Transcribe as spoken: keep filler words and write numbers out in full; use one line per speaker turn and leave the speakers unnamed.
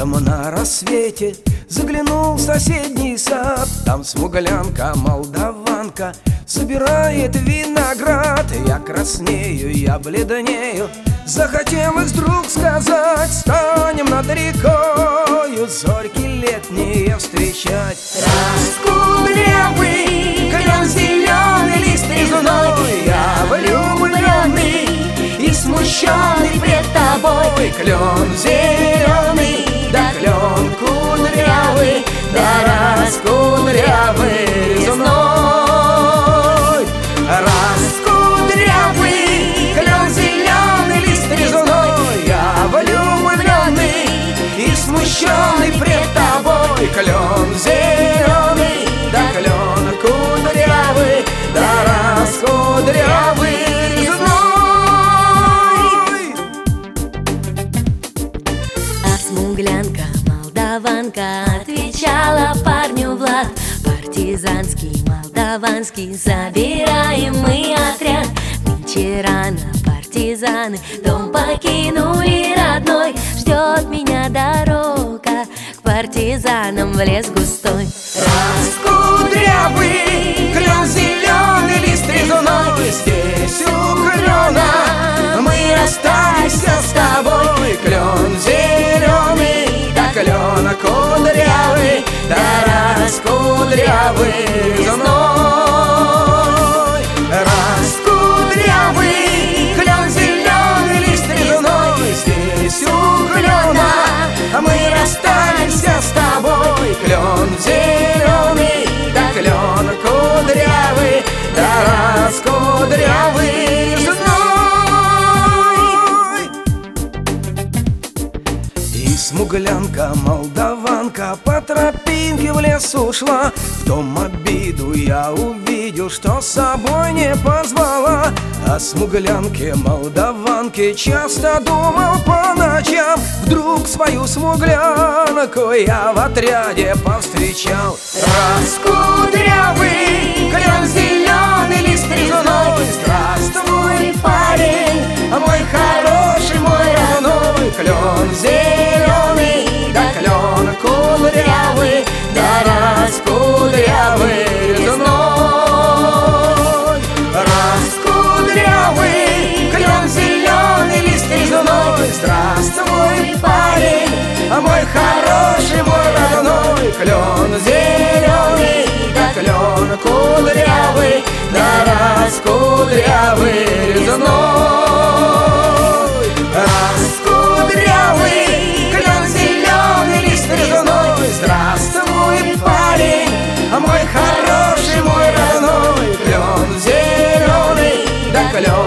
Летом на рассвете заглянул в соседний сад. Там смуглянка, молдаванка, собирает виноград. Я краснею, я бледнею, захотелось вдруг сказать: станем над рекою зорьки летние встречать.
Раскудрявый клен зеленый, лист резной, я влюбленный и смущенный пред тобой.
Клен зеленый, да клен кудрявый, да раскудрявый резной.
Раскудрявый клен зеленый, лист резной,
я влюбленный
и смущенный пред тобой.
Клен зеленый, да клен кудрявый, да раскудрявый резной.
А смуглянка, молдаванка, отвечала парню Влад: партизанский, молдаванский, собираем мы отряд. Нынче рано партизаны дом покинули родной. Ждет меня дорога к партизанам в лес густой.
Раскудрявый клен зеленый, лист резной, здесь у клена мы расстаемся с тобой. Клен зеленый, да клен кудрявый, да раскудрявый резной. Раскудрявый клен зеленый, лист резной, здесь у клена мы расстанемся с тобой. Клен зеленый, да клен кудрявый, да раскудрявый резной. И смуглянка, молдаванка по тропинке в лес ушла. В том обиду я увидел, что с собой не позвала. О смуглянке, молдаванке часто думал по ночам. Вдруг свою смуглянку я в отряде повстречал.
Раскудрявый клен зеленый, лист резной,
здравствуй, парень, мой хороший, мой родной. Клен зеленый, да клен кудрявый, да раскудрявый резной. Раскудрявый клен зеленый, лист резной, здравствуй, парень, мой хороший, мой родной. Клен зеленый, да клен кудрявый, да раскудрявый резной. Раскудрявый клен зеленый, лист резной, здравствуй, парень, мой хороший, мой родной. Клен зеленый, да клен